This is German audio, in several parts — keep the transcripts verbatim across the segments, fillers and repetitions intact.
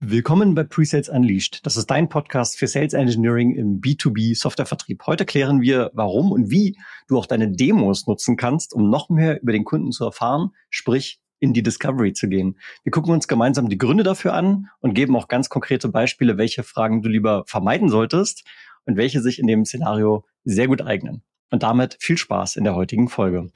Willkommen bei Pre-Sales Unleashed. Das ist dein Podcast für Sales Engineering im B zwei B Softwarevertrieb. Heute klären wir, warum und wie du auch deine Demos nutzen kannst, um noch mehr über den Kunden zu erfahren, sprich in die Discovery zu gehen. Wir gucken uns gemeinsam die Gründe dafür an und geben auch ganz konkrete Beispiele, welche Fragen du lieber vermeiden solltest und welche sich in dem Szenario sehr gut eignen. Und damit viel Spaß in der heutigen Folge.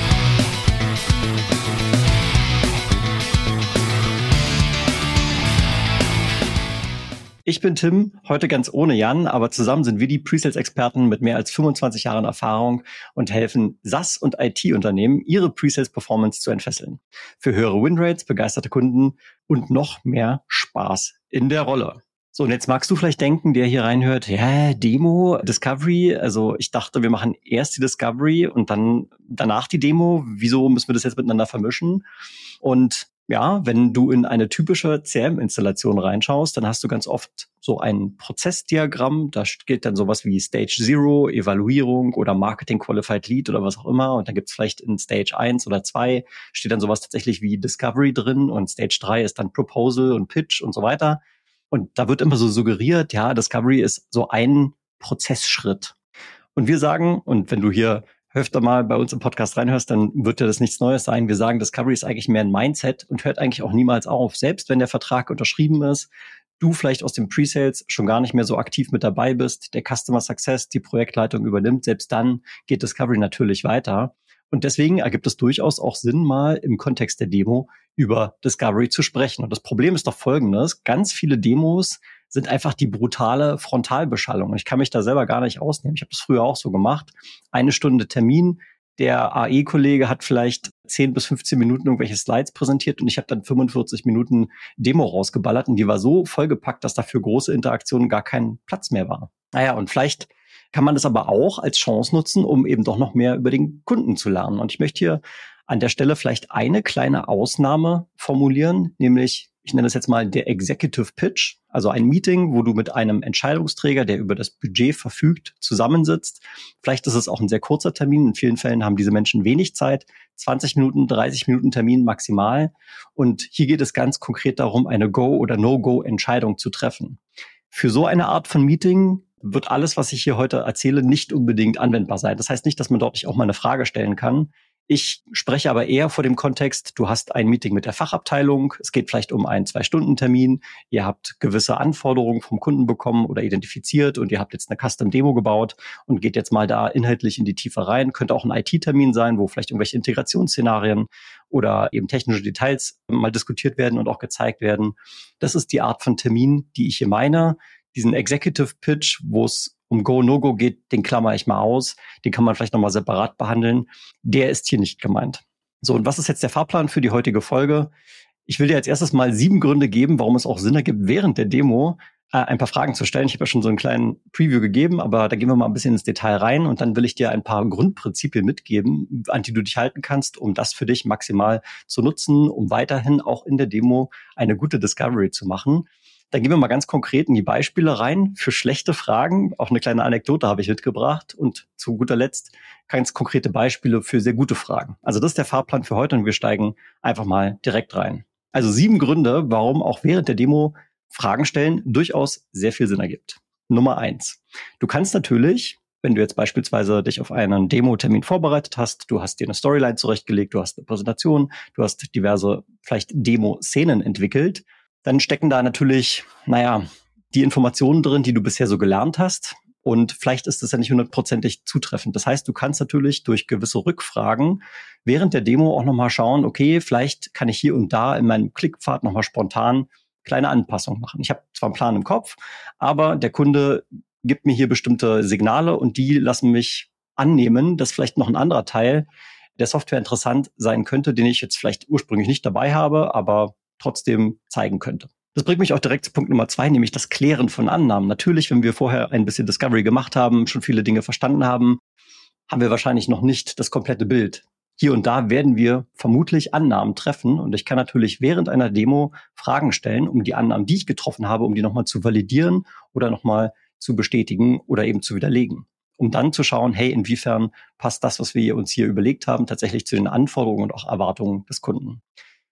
Ich bin Tim, heute ganz ohne Jan, aber zusammen sind wir die Pre-Sales-Experten mit mehr als fünfundzwanzig Jahren Erfahrung und helfen SaaS- und I T-Unternehmen, ihre Pre-Sales-Performance zu entfesseln. Für höhere Winrates, begeisterte Kunden und noch mehr Spaß in der Rolle. So, und jetzt magst du vielleicht denken, der hier reinhört, ja, Demo, Discovery, also ich dachte, wir machen erst die Discovery und dann danach die Demo. Wieso müssen wir das jetzt miteinander vermischen? Und ja, wenn du in eine typische C R M-Installation reinschaust, dann hast du ganz oft so ein Prozessdiagramm. Da steht dann sowas wie Stage Zero, Evaluierung oder Marketing Qualified Lead oder was auch immer. Und dann gibt's vielleicht in Stage eins oder zwei steht dann sowas tatsächlich wie Discovery drin und Stage drei ist dann Proposal und Pitch und so weiter. Und da wird immer so suggeriert, ja, Discovery ist so ein Prozessschritt. Und wir sagen, und wenn du hier öfter mal bei uns im Podcast reinhörst, dann wird dir das nichts Neues sein. Wir sagen, Discovery ist eigentlich mehr ein Mindset und hört eigentlich auch niemals auf. Selbst wenn der Vertrag unterschrieben ist, du vielleicht aus dem Pre-Sales schon gar nicht mehr so aktiv mit dabei bist, der Customer Success die Projektleitung übernimmt, selbst dann geht Discovery natürlich weiter. Und deswegen ergibt es durchaus auch Sinn, mal im Kontext der Demo über Discovery zu sprechen. Und das Problem ist doch folgendes: Ganz viele Demos sind einfach die brutale Frontalbeschallung. Und ich kann mich da selber gar nicht ausnehmen. Ich habe das früher auch so gemacht. Eine Stunde Termin. Der A E-Kollege hat vielleicht zehn bis fünfzehn Minuten irgendwelche Slides präsentiert und ich habe dann fünfundvierzig Minuten Demo rausgeballert und die war so vollgepackt, dass da für große Interaktionen gar kein Platz mehr war. Naja, und vielleicht kann man das aber auch als Chance nutzen, um eben doch noch mehr über den Kunden zu lernen. Und ich möchte hier an der Stelle vielleicht eine kleine Ausnahme formulieren, nämlich, ich nenne das jetzt mal der Executive Pitch, also ein Meeting, wo du mit einem Entscheidungsträger, der über das Budget verfügt, zusammensitzt. Vielleicht ist es auch ein sehr kurzer Termin. In vielen Fällen haben diese Menschen wenig Zeit. zwanzig Minuten, dreißig Minuten Termin maximal. Und hier geht es ganz konkret darum, eine Go- oder No-Go-Entscheidung zu treffen. Für so eine Art von Meeting wird alles, was ich hier heute erzähle, nicht unbedingt anwendbar sein. Das heißt nicht, dass man dort nicht auch mal eine Frage stellen kann. Ich spreche aber eher vor dem Kontext, du hast ein Meeting mit der Fachabteilung, es geht vielleicht um einen Zwei-Stunden-Termin, ihr habt gewisse Anforderungen vom Kunden bekommen oder identifiziert und ihr habt jetzt eine Custom-Demo gebaut und geht jetzt mal da inhaltlich in die Tiefe rein. Könnte auch ein I T-Termin sein, wo vielleicht irgendwelche Integrationsszenarien oder eben technische Details mal diskutiert werden und auch gezeigt werden. Das ist die Art von Termin, die ich hier meine. Diesen Executive Pitch, wo es um Go, No-Go geht, den klammer ich mal aus. Den kann man vielleicht nochmal separat behandeln. Der ist hier nicht gemeint. So, und was ist jetzt der Fahrplan für die heutige Folge? Ich will dir als erstes mal sieben Gründe geben, warum es auch Sinn ergibt, während der Demo äh, ein paar Fragen zu stellen. Ich habe ja schon so einen kleinen Preview gegeben, aber da gehen wir mal ein bisschen ins Detail rein und dann will ich dir ein paar Grundprinzipien mitgeben, an die du dich halten kannst, um das für dich maximal zu nutzen, um weiterhin auch in der Demo eine gute Discovery zu machen. Dann gehen wir mal ganz konkret in die Beispiele rein für schlechte Fragen. Auch eine kleine Anekdote habe ich mitgebracht. Und zu guter Letzt ganz konkrete Beispiele für sehr gute Fragen. Also das ist der Fahrplan für heute und wir steigen einfach mal direkt rein. Also sieben Gründe, warum auch während der Demo Fragen stellen durchaus sehr viel Sinn ergibt. Nummer eins. Du kannst natürlich, wenn du jetzt beispielsweise dich auf einen Demo-Termin vorbereitet hast, du hast dir eine Storyline zurechtgelegt, du hast eine Präsentation, du hast diverse vielleicht Demo-Szenen entwickelt, dann stecken da natürlich, naja, die Informationen drin, die du bisher so gelernt hast. Und vielleicht ist das ja nicht hundertprozentig zutreffend. Das heißt, du kannst natürlich durch gewisse Rückfragen während der Demo auch nochmal schauen, okay, vielleicht kann ich hier und da in meinem Klickpfad nochmal spontan kleine Anpassungen machen. Ich habe zwar einen Plan im Kopf, aber der Kunde gibt mir hier bestimmte Signale und die lassen mich annehmen, dass vielleicht noch ein anderer Teil der Software interessant sein könnte, den ich jetzt vielleicht ursprünglich nicht dabei habe, aber trotzdem zeigen könnte. Das bringt mich auch direkt zu Punkt Nummer zwei, nämlich das Klären von Annahmen. Natürlich, wenn wir vorher ein bisschen Discovery gemacht haben, schon viele Dinge verstanden haben, haben wir wahrscheinlich noch nicht das komplette Bild. Hier und da werden wir vermutlich Annahmen treffen und ich kann natürlich während einer Demo Fragen stellen, um die Annahmen, die ich getroffen habe, um die nochmal zu validieren oder nochmal zu bestätigen oder eben zu widerlegen. Um dann zu schauen, hey, inwiefern passt das, was wir uns hier überlegt haben, tatsächlich zu den Anforderungen und auch Erwartungen des Kunden.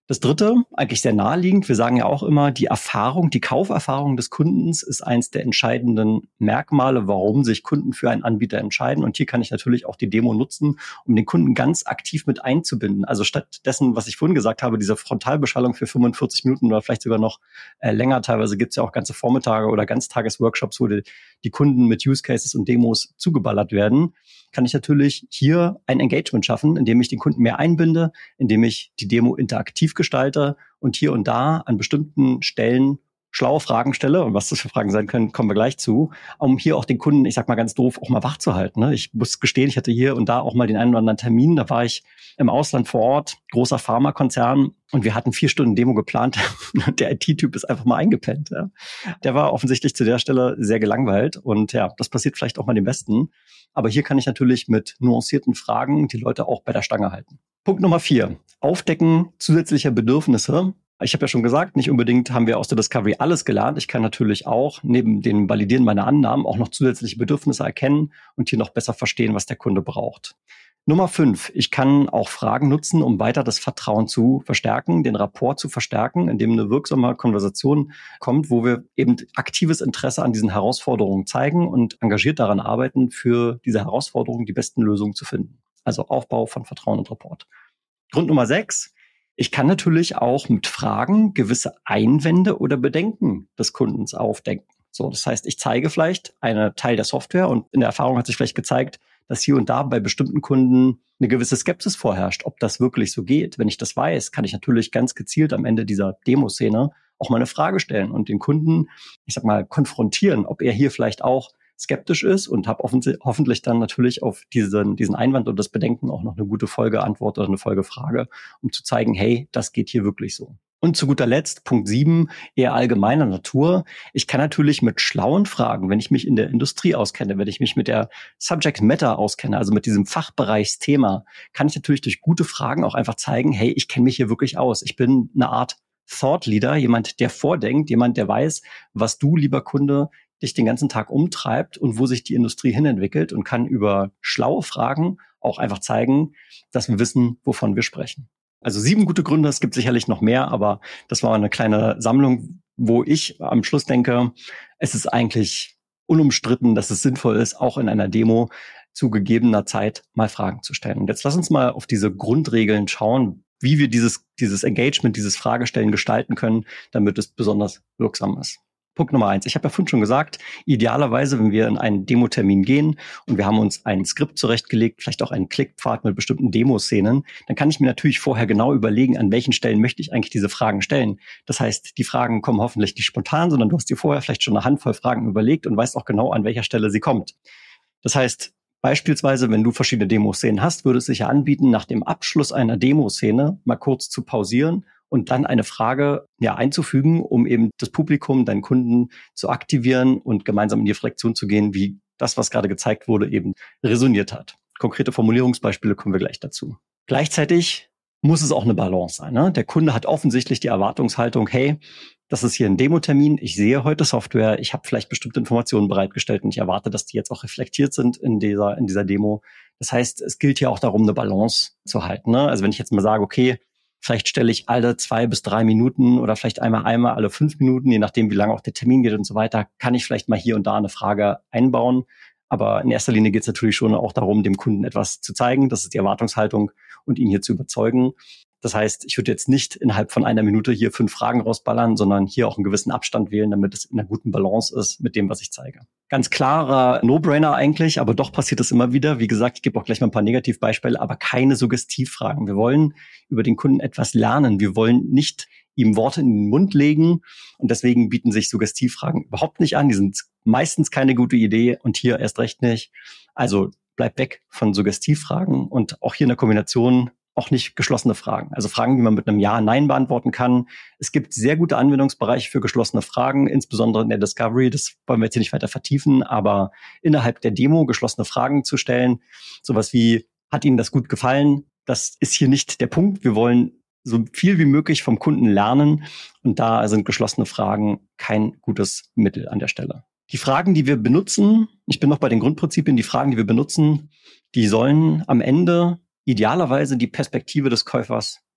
Das dritte, eigentlich sehr naheliegend, wir sagen ja auch immer, die Erfahrung, die Kauferfahrung des Kundens ist eins der entscheidenden Merkmale, warum sich Kunden für einen Anbieter entscheiden. Und hier kann ich natürlich auch die Demo nutzen, um den Kunden ganz aktiv mit einzubinden. Also statt dessen, was ich vorhin gesagt habe, diese Frontalbeschallung für fünfundvierzig Minuten oder vielleicht sogar noch äh, länger, teilweise gibt es ja auch ganze Vormittage oder Ganztagesworkshops, wo die, die Kunden mit Use Cases und Demos zugeballert werden, kann ich natürlich hier ein Engagement schaffen, indem ich den Kunden mehr einbinde, indem ich die Demo interaktiv gestalte und hier und da an bestimmten Stellen schlaue Fragen stelle. Und was das für Fragen sein können, kommen wir gleich zu, um hier auch den Kunden, ich sag mal ganz doof, auch mal wach zu halten. Ne? Ich muss gestehen, ich hatte hier und da auch mal den einen oder anderen Termin. Da war ich im Ausland vor Ort, großer Pharmakonzern, und wir hatten vier Stunden Demo geplant. Der I T-Typ ist einfach mal eingepennt. Ja? Der war offensichtlich zu der Stelle sehr gelangweilt. Und ja, das passiert vielleicht auch mal dem Besten. Aber hier kann ich natürlich mit nuancierten Fragen die Leute auch bei der Stange halten. Punkt Nummer vier. Aufdecken zusätzlicher Bedürfnisse. Ich habe ja schon gesagt, nicht unbedingt haben wir aus der Discovery alles gelernt. Ich kann natürlich auch neben dem Validieren meiner Annahmen auch noch zusätzliche Bedürfnisse erkennen und hier noch besser verstehen, was der Kunde braucht. Nummer fünf. Ich kann auch Fragen nutzen, um weiter das Vertrauen zu verstärken, den Rapport zu verstärken, indem eine wirksame Konversation kommt, wo wir eben aktives Interesse an diesen Herausforderungen zeigen und engagiert daran arbeiten, für diese Herausforderungen die besten Lösungen zu finden. Also Aufbau von Vertrauen und Rapport. Grund Nummer sechs. Ich kann natürlich auch mit Fragen gewisse Einwände oder Bedenken des Kundens aufdecken. So, das heißt, ich zeige vielleicht einen Teil der Software und in der Erfahrung hat sich vielleicht gezeigt, dass hier und da bei bestimmten Kunden eine gewisse Skepsis vorherrscht, ob das wirklich so geht. Wenn ich das weiß, kann ich natürlich ganz gezielt am Ende dieser Demoszene auch mal eine Frage stellen und den Kunden, ich sag mal, konfrontieren, ob er hier vielleicht auch skeptisch ist, und habe hoffentlich dann natürlich auf diesen, diesen Einwand und das Bedenken auch noch eine gute Folgeantwort oder eine Folgefrage, um zu zeigen, hey, das geht hier wirklich so. Und zu guter Letzt, Punkt sieben, eher allgemeiner Natur. Ich kann natürlich mit schlauen Fragen, wenn ich mich in der Industrie auskenne, wenn ich mich mit der Subject Matter auskenne, also mit diesem Fachbereichsthema, kann ich natürlich durch gute Fragen auch einfach zeigen, hey, ich kenne mich hier wirklich aus. Ich bin eine Art Thought Leader, jemand, der vordenkt, jemand, der weiß, was du, lieber Kunde, dich den ganzen Tag umtreibt und wo sich die Industrie hinentwickelt, und kann über schlaue Fragen auch einfach zeigen, dass wir wissen, wovon wir sprechen. Also sieben gute Gründe, es gibt sicherlich noch mehr, aber das war eine kleine Sammlung, wo ich am Schluss denke, es ist eigentlich unumstritten, dass es sinnvoll ist, auch in einer Demo zu gegebener Zeit mal Fragen zu stellen. Und jetzt lass uns mal auf diese Grundregeln schauen, wie wir dieses, dieses Engagement, dieses Fragestellen gestalten können, damit es besonders wirksam ist. Punkt Nummer eins. Ich habe ja vorhin schon gesagt, idealerweise, wenn wir in einen Demotermin gehen und wir haben uns ein Skript zurechtgelegt, vielleicht auch einen Klickpfad mit bestimmten Demoszenen, dann kann ich mir natürlich vorher genau überlegen, an welchen Stellen möchte ich eigentlich diese Fragen stellen. Das heißt, die Fragen kommen hoffentlich nicht spontan, sondern du hast dir vorher vielleicht schon eine Handvoll Fragen überlegt und weißt auch genau, an welcher Stelle sie kommt. Das heißt, beispielsweise, wenn du verschiedene Demoszenen hast, würde es sich ja anbieten, nach dem Abschluss einer Demoszene mal kurz zu pausieren und dann eine Frage ja einzufügen, um eben das Publikum, deinen Kunden zu aktivieren und gemeinsam in die Reflexion zu gehen, wie das, was gerade gezeigt wurde, eben resoniert hat. Konkrete Formulierungsbeispiele kommen wir gleich dazu. Gleichzeitig muss es auch eine Balance sein. Ne? Der Kunde hat offensichtlich die Erwartungshaltung, hey, das ist hier ein Demotermin, ich sehe heute Software, ich habe vielleicht bestimmte Informationen bereitgestellt und ich erwarte, dass die jetzt auch reflektiert sind in dieser, in dieser Demo. Das heißt, es gilt hier auch darum, eine Balance zu halten. Ne? Also wenn ich jetzt mal sage, okay, vielleicht stelle ich alle zwei bis drei Minuten oder vielleicht einmal einmal alle fünf Minuten, je nachdem, wie lange auch der Termin geht und so weiter, kann ich vielleicht mal hier und da eine Frage einbauen. Aber in erster Linie geht es natürlich schon auch darum, dem Kunden etwas zu zeigen. Das ist die Erwartungshaltung und ihn hier zu überzeugen. Das heißt, ich würde jetzt nicht innerhalb von einer Minute hier fünf Fragen rausballern, sondern hier auch einen gewissen Abstand wählen, damit es in einer guten Balance ist mit dem, was ich zeige. Ganz klarer No-Brainer eigentlich, aber doch passiert es immer wieder. Wie gesagt, ich gebe auch gleich mal ein paar Negativbeispiele, aber keine Suggestivfragen. Wir wollen über den Kunden etwas lernen. Wir wollen nicht ihm Worte in den Mund legen und deswegen bieten sich Suggestivfragen überhaupt nicht an. Die sind meistens keine gute Idee und hier erst recht nicht. Also bleibt weg von Suggestivfragen und auch hier in der Kombination auch nicht geschlossene Fragen. Also Fragen, die man mit einem Ja, Nein beantworten kann. Es gibt sehr gute Anwendungsbereiche für geschlossene Fragen, insbesondere in der Discovery. Das wollen wir jetzt hier nicht weiter vertiefen, aber innerhalb der Demo geschlossene Fragen zu stellen, sowas wie, hat Ihnen das gut gefallen? Das ist hier nicht der Punkt. Wir wollen so viel wie möglich vom Kunden lernen und da sind geschlossene Fragen kein gutes Mittel an der Stelle. Die Fragen, die wir benutzen, ich bin noch bei den Grundprinzipien, die Fragen, die wir benutzen, die sollen am Ende idealerweise die Perspektive des Käufers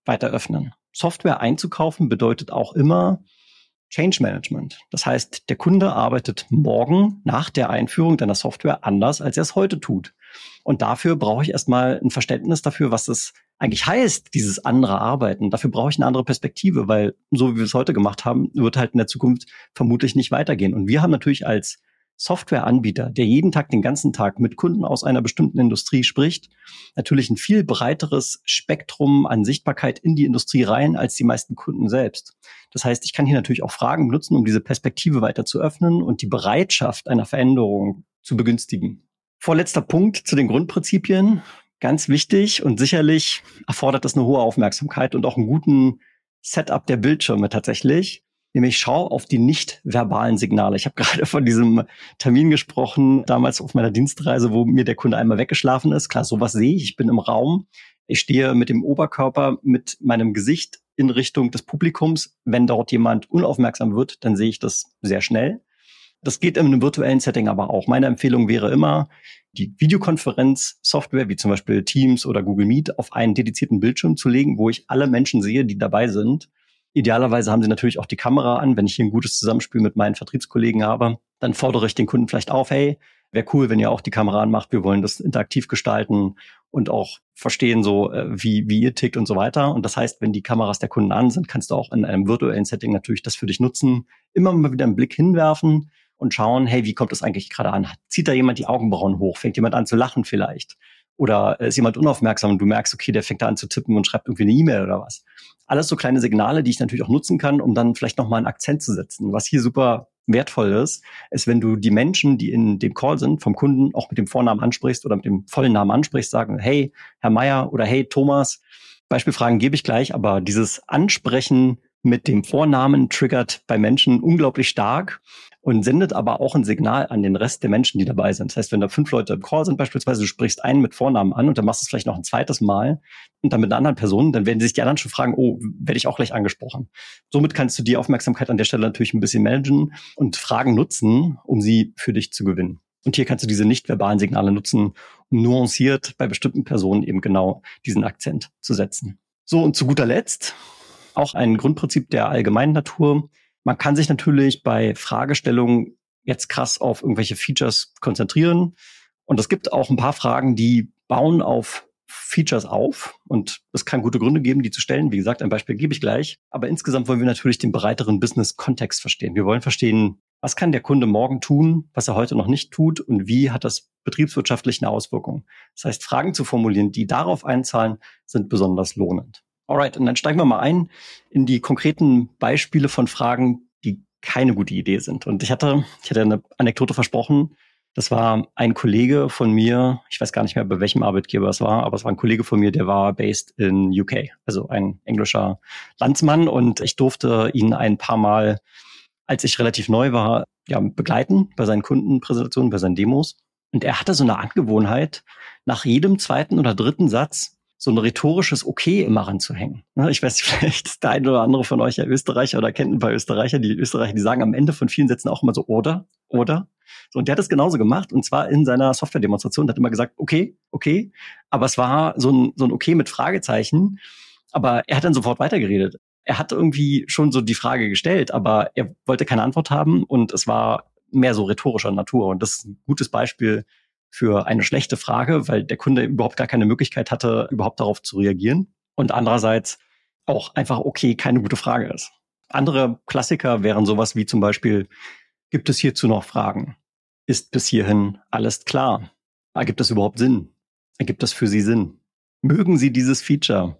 weiter öffnen. Software einzukaufen bedeutet auch immer Change Management. Das heißt, der Kunde arbeitet morgen nach der Einführung deiner Software anders, als er es heute tut. Und dafür brauche ich erstmal ein Verständnis dafür, was es eigentlich heißt, dieses andere Arbeiten. Dafür brauche ich eine andere Perspektive, weil so wie wir es heute gemacht haben, wird halt in der Zukunft vermutlich nicht weitergehen. Und wir haben natürlich als Softwareanbieter, der jeden Tag, den ganzen Tag mit Kunden aus einer bestimmten Industrie spricht, natürlich ein viel breiteres Spektrum an Sichtbarkeit in die Industrie rein als die meisten Kunden selbst. Das heißt, ich kann hier natürlich auch Fragen benutzen, um diese Perspektive weiter zu öffnen und die Bereitschaft einer Veränderung zu begünstigen. Vorletzter Punkt zu den Grundprinzipien. Ganz wichtig und sicherlich erfordert das eine hohe Aufmerksamkeit und auch einen guten Setup der Bildschirme tatsächlich. Nämlich schau auf die nicht verbalen Signale. Ich habe gerade von diesem Termin gesprochen, damals auf meiner Dienstreise, wo mir der Kunde einmal weggeschlafen ist. Klar, sowas sehe ich. Ich bin im Raum. Ich stehe mit dem Oberkörper, mit meinem Gesicht in Richtung des Publikums. Wenn dort jemand unaufmerksam wird, dann sehe ich das sehr schnell. Das geht in einem virtuellen Setting aber auch. Meine Empfehlung wäre immer, die Videokonferenz-Software, wie zum Beispiel Teams oder Google Meet, auf einen dedizierten Bildschirm zu legen, wo ich alle Menschen sehe, die dabei sind. Idealerweise haben sie natürlich auch die Kamera an. Wenn ich hier ein gutes Zusammenspiel mit meinen Vertriebskollegen habe, dann fordere ich den Kunden vielleicht auf, hey, wäre cool, wenn ihr auch die Kamera anmacht. Wir wollen das interaktiv gestalten und auch verstehen, so wie wie ihr tickt und so weiter. Und das heißt, wenn die Kameras der Kunden an sind, kannst du auch in einem virtuellen Setting natürlich das für dich nutzen. Immer mal wieder einen Blick hinwerfen und schauen, hey, wie kommt das eigentlich gerade an? Zieht da jemand die Augenbrauen hoch? Fängt jemand an zu lachen vielleicht? Oder ist jemand unaufmerksam und du merkst, okay, der fängt da an zu tippen und schreibt irgendwie eine E-Mail oder was. Alles so kleine Signale, die ich natürlich auch nutzen kann, um dann vielleicht nochmal einen Akzent zu setzen. Was hier super wertvoll ist, ist, wenn du die Menschen, die in dem Call sind, vom Kunden auch mit dem Vornamen ansprichst oder mit dem vollen Namen ansprichst, sagen, hey, Herr Meier oder hey, Thomas. Beispielfragen gebe ich gleich, aber dieses Ansprechen mit dem Vornamen triggert bei Menschen unglaublich stark und sendet aber auch ein Signal an den Rest der Menschen, die dabei sind. Das heißt, wenn da fünf Leute im Call sind beispielsweise, du sprichst einen mit Vornamen an und dann machst du es vielleicht noch ein zweites Mal und dann mit einer anderen Person, dann werden sich die anderen schon fragen, oh, werde ich auch gleich angesprochen. Somit kannst du die Aufmerksamkeit an der Stelle natürlich ein bisschen managen und Fragen nutzen, um sie für dich zu gewinnen. Und hier kannst du diese nicht verbalen Signale nutzen, um nuanciert bei bestimmten Personen eben genau diesen Akzent zu setzen. So, und zu guter Letzt auch ein Grundprinzip der allgemeinen Natur. Man kann sich natürlich bei Fragestellungen jetzt krass auf irgendwelche Features konzentrieren. Und es gibt auch ein paar Fragen, die bauen auf Features auf. Und es kann gute Gründe geben, die zu stellen. Wie gesagt, ein Beispiel gebe ich gleich. Aber insgesamt wollen wir natürlich den breiteren Business-Kontext verstehen. Wir wollen verstehen, was kann der Kunde morgen tun, was er heute noch nicht tut und wie hat das betriebswirtschaftlich eine Auswirkung. Das heißt, Fragen zu formulieren, die darauf einzahlen, sind besonders lohnend. Alright, und dann steigen wir mal ein in die konkreten Beispiele von Fragen, die keine gute Idee sind. Und ich hatte, ich hatte eine Anekdote versprochen. Das war ein Kollege von mir, ich weiß gar nicht mehr, bei welchem Arbeitgeber es war, aber es war ein Kollege von mir, der war based in U K, also ein englischer Landsmann. Und ich durfte ihn ein paar Mal, als ich relativ neu war, ja, begleiten bei seinen Kundenpräsentationen, bei seinen Demos. Und er hatte so eine Angewohnheit, nach jedem zweiten oder dritten Satz so ein rhetorisches Okay immer ranzuhängen. Ich weiß vielleicht, der eine oder andere von euch ja Österreicher oder kennt ein paar Österreicher. Die Österreicher, die sagen am Ende von vielen Sätzen auch immer so oder, oder. So, und der hat das genauso gemacht und zwar in seiner Software-Demonstration. Der hat immer gesagt, okay, okay. Aber es war so ein, so ein Okay mit Fragezeichen. Aber er hat dann sofort weitergeredet. Er hat irgendwie schon so die Frage gestellt, aber er wollte keine Antwort haben und es war mehr so rhetorischer Natur. Und das ist ein gutes Beispiel für eine schlechte Frage, weil der Kunde überhaupt gar keine Möglichkeit hatte, überhaupt darauf zu reagieren. Und andererseits auch einfach okay, keine gute Frage ist. Andere Klassiker wären sowas wie zum Beispiel, gibt es hierzu noch Fragen? Ist bis hierhin alles klar? Ergibt das überhaupt Sinn? Ergibt das für Sie Sinn? Mögen Sie dieses Feature?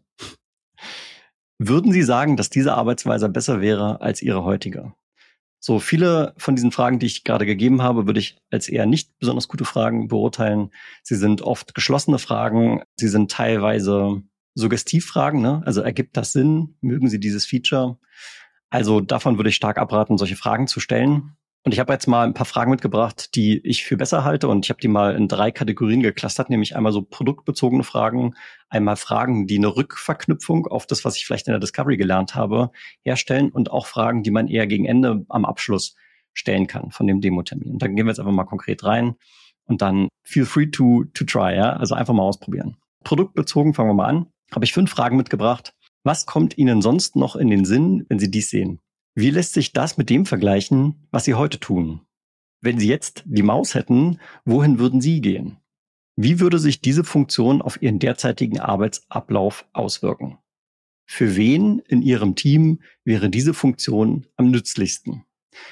Würden Sie sagen, dass diese Arbeitsweise besser wäre als Ihre heutige? So viele von diesen Fragen, die ich gerade gegeben habe, würde ich als eher nicht besonders gute Fragen beurteilen. Sie sind oft geschlossene Fragen. Sie sind teilweise Suggestivfragen, ne? Also ergibt das Sinn? Mögen Sie dieses Feature? Also davon würde ich stark abraten, solche Fragen zu stellen. Und ich habe jetzt mal ein paar Fragen mitgebracht, die ich für besser halte. Und ich habe die mal in drei Kategorien geclustert, nämlich einmal so produktbezogene Fragen, einmal Fragen, die eine Rückverknüpfung auf das, was ich vielleicht in der Discovery gelernt habe, herstellen und auch Fragen, die man eher gegen Ende am Abschluss stellen kann von dem Demo-Termin. Und dann gehen wir jetzt einfach mal konkret rein und dann feel free to, to try, ja, also einfach mal ausprobieren. Produktbezogen fangen wir mal an. Habe ich fünf Fragen mitgebracht. Was kommt Ihnen sonst noch in den Sinn, wenn Sie dies sehen? Wie lässt sich das mit dem vergleichen, was Sie heute tun? Wenn Sie jetzt die Maus hätten, wohin würden Sie gehen? Wie würde sich diese Funktion auf Ihren derzeitigen Arbeitsablauf auswirken? Für wen in Ihrem Team wäre diese Funktion am nützlichsten?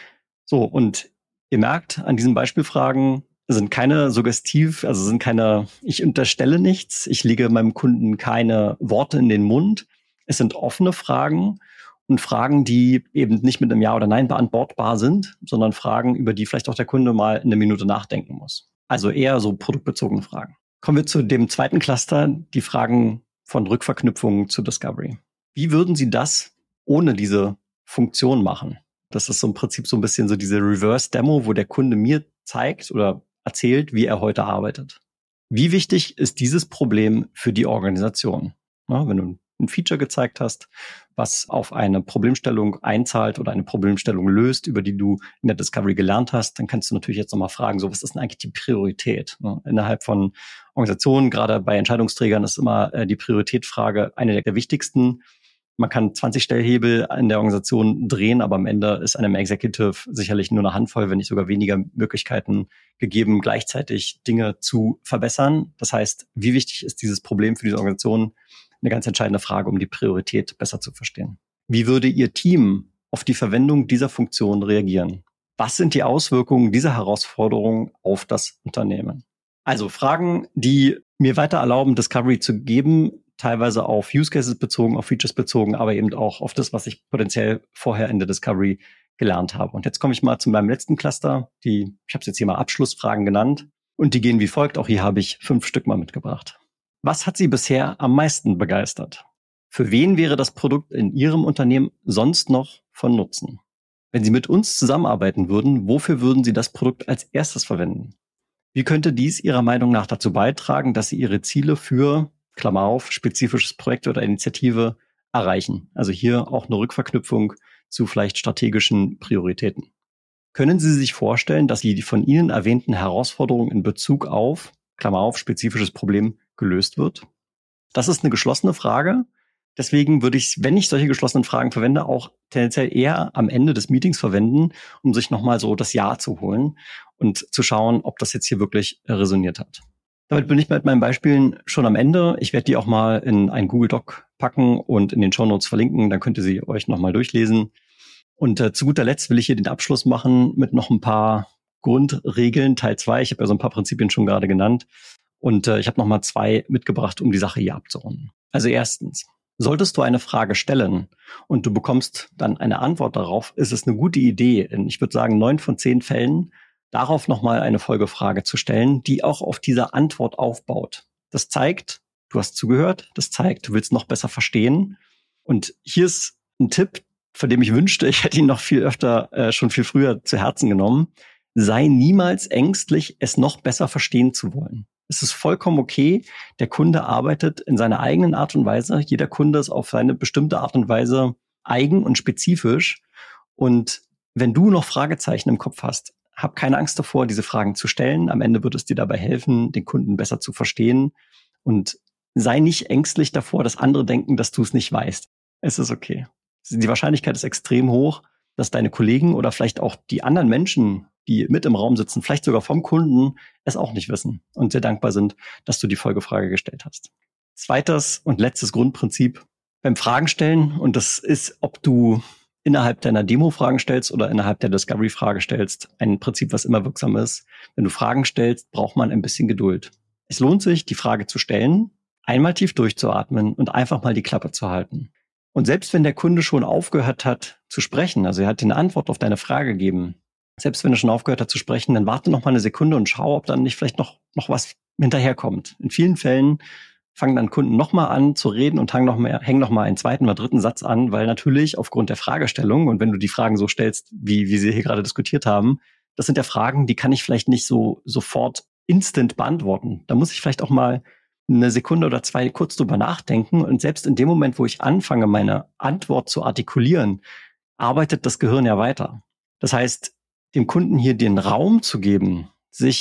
So, und ihr merkt, an diesen Beispielfragen sind keine suggestiv, also sind keine, ich unterstelle nichts, ich lege meinem Kunden keine Worte in den Mund. Es sind offene Fragen und Fragen, die eben nicht mit einem Ja oder Nein beantwortbar sind, sondern Fragen, über die vielleicht auch der Kunde mal eine Minute nachdenken muss. Also eher so produktbezogene Fragen. Kommen wir zu dem zweiten Cluster, die Fragen von Rückverknüpfungen zu Discovery. Wie würden Sie das ohne diese Funktion machen? Das ist so im Prinzip so ein bisschen so diese Reverse-Demo, wo der Kunde mir zeigt oder erzählt, wie er heute arbeitet. Wie wichtig ist dieses Problem für die Organisation? Ja, wenn du ein Feature gezeigt hast, was auf eine Problemstellung einzahlt oder eine Problemstellung löst, über die du in der Discovery gelernt hast, dann kannst du natürlich jetzt nochmal fragen, so was ist denn eigentlich die Priorität? Ja, innerhalb von Organisationen, gerade bei Entscheidungsträgern, ist immer äh, die Prioritätsfrage eine der, der wichtigsten. Man kann zwanzig Stellhebel in der Organisation drehen, aber am Ende ist einem Executive sicherlich nur eine Handvoll, wenn nicht sogar weniger Möglichkeiten gegeben, gleichzeitig Dinge zu verbessern. Das heißt, wie wichtig ist dieses Problem für diese Organisation? Eine ganz entscheidende Frage, um die Priorität besser zu verstehen. Wie würde Ihr Team auf die Verwendung dieser Funktion reagieren? Was sind die Auswirkungen dieser Herausforderung auf das Unternehmen? Also Fragen, die mir weiter erlauben, Discovery zu geben, teilweise auf Use Cases bezogen, auf Features bezogen, aber eben auch auf das, was ich potenziell vorher in der Discovery gelernt habe. Und jetzt komme ich mal zu meinem letzten Cluster. Die, ich habe es jetzt hier mal Abschlussfragen genannt. Und die gehen wie folgt. Auch hier habe ich fünf Stück mal mitgebracht. Was hat Sie bisher am meisten begeistert? Für wen wäre das Produkt in Ihrem Unternehmen sonst noch von Nutzen? Wenn Sie mit uns zusammenarbeiten würden, wofür würden Sie das Produkt als erstes verwenden? Wie könnte dies Ihrer Meinung nach dazu beitragen, dass Sie Ihre Ziele für, Klammer auf, spezifisches Projekt oder Initiative erreichen? Also hier auch eine Rückverknüpfung zu vielleicht strategischen Prioritäten. Können Sie sich vorstellen, dass die von Ihnen erwähnten Herausforderungen in Bezug auf, Klammer auf, spezifisches Problem gelöst wird? Das ist eine geschlossene Frage. Deswegen würde ich, wenn ich solche geschlossenen Fragen verwende, auch tendenziell eher am Ende des Meetings verwenden, um sich nochmal so das Ja zu holen und zu schauen, ob das jetzt hier wirklich resoniert hat. Damit bin ich mit meinen Beispielen schon am Ende. Ich werde die auch mal in einen Google Doc packen und in den Shownotes verlinken. Dann könnt ihr sie euch nochmal durchlesen. Und äh, zu guter Letzt will ich hier den Abschluss machen mit noch ein paar Grundregeln, Teil zwei. Ich habe ja so ein paar Prinzipien schon gerade genannt. Und äh, ich habe nochmal zwei mitgebracht, um die Sache hier abzurunden. Also erstens, solltest du eine Frage stellen und du bekommst dann eine Antwort darauf, ist es eine gute Idee, in, ich würde sagen, neun von zehn Fällen, darauf nochmal eine Folgefrage zu stellen, die auch auf dieser Antwort aufbaut. Das zeigt, du hast zugehört, das zeigt, du willst noch besser verstehen. Und hier ist ein Tipp, von dem ich wünschte, ich hätte ihn noch viel öfter, äh, schon viel früher zu Herzen genommen. Sei niemals ängstlich, es noch besser verstehen zu wollen. Es ist vollkommen okay. Der Kunde arbeitet in seiner eigenen Art und Weise. Jeder Kunde ist auf seine bestimmte Art und Weise eigen und spezifisch. Und wenn du noch Fragezeichen im Kopf hast, hab keine Angst davor, diese Fragen zu stellen. Am Ende wird es dir dabei helfen, den Kunden besser zu verstehen. Und sei nicht ängstlich davor, dass andere denken, dass du es nicht weißt. Es ist okay. Die Wahrscheinlichkeit ist extrem hoch, dass deine Kollegen oder vielleicht auch die anderen Menschen, die mit im Raum sitzen, vielleicht sogar vom Kunden, es auch nicht wissen und sehr dankbar sind, dass du die Folgefrage gestellt hast. Zweites und letztes Grundprinzip beim Fragen stellen, und das ist, ob du innerhalb deiner Demo Fragen stellst oder innerhalb der Discovery Frage stellst, ein Prinzip, was immer wirksam ist. Wenn du Fragen stellst, braucht man ein bisschen Geduld. Es lohnt sich, die Frage zu stellen, einmal tief durchzuatmen und einfach mal die Klappe zu halten. Und selbst wenn der Kunde schon aufgehört hat zu sprechen, also er hat dir eine Antwort auf deine Frage gegeben, selbst wenn er schon aufgehört hat zu sprechen, dann warte noch mal eine Sekunde und schau, ob dann nicht vielleicht noch noch was hinterherkommt. In vielen Fällen fangen dann Kunden noch mal an zu reden und hängen noch mal, hängen noch mal einen zweiten oder dritten Satz an, weil natürlich aufgrund der Fragestellung, und wenn du die Fragen so stellst, wie wie sie hier gerade diskutiert haben, das sind ja Fragen, die kann ich vielleicht nicht so sofort instant beantworten. Da muss ich vielleicht auch mal eine Sekunde oder zwei kurz drüber nachdenken, und selbst in dem Moment, wo ich anfange, meine Antwort zu artikulieren, arbeitet das Gehirn ja weiter. Das heißt, dem Kunden hier den Raum zu geben, sich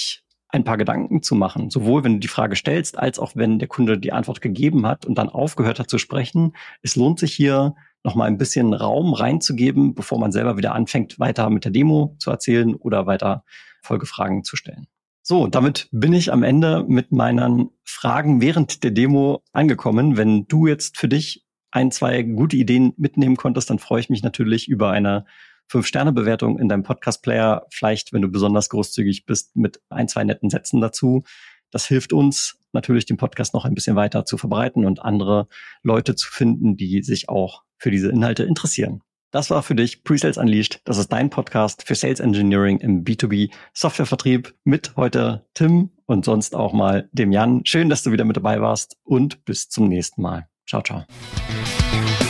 ein paar Gedanken zu machen, sowohl wenn du die Frage stellst, als auch wenn der Kunde die Antwort gegeben hat und dann aufgehört hat zu sprechen. Es lohnt sich hier noch mal ein bisschen Raum reinzugeben, bevor man selber wieder anfängt, weiter mit der Demo zu erzählen oder weiter Folgefragen zu stellen. So, damit bin ich am Ende mit meinen Fragen während der Demo angekommen. Wenn du jetzt für dich ein, zwei gute Ideen mitnehmen konntest, dann freue ich mich natürlich über eine Fünf-Sterne-Bewertung in deinem Podcast-Player. Vielleicht, wenn du besonders großzügig bist, mit ein, zwei netten Sätzen dazu. Das hilft uns natürlich, den Podcast noch ein bisschen weiter zu verbreiten und andere Leute zu finden, die sich auch für diese Inhalte interessieren. Das war für dich Pre-Sales Unleashed. Das ist dein Podcast für Sales Engineering im B zwei B Softwarevertrieb mit heute Tim und sonst auch mal dem Jan. Schön, dass du wieder mit dabei warst und bis zum nächsten Mal. Ciao, ciao.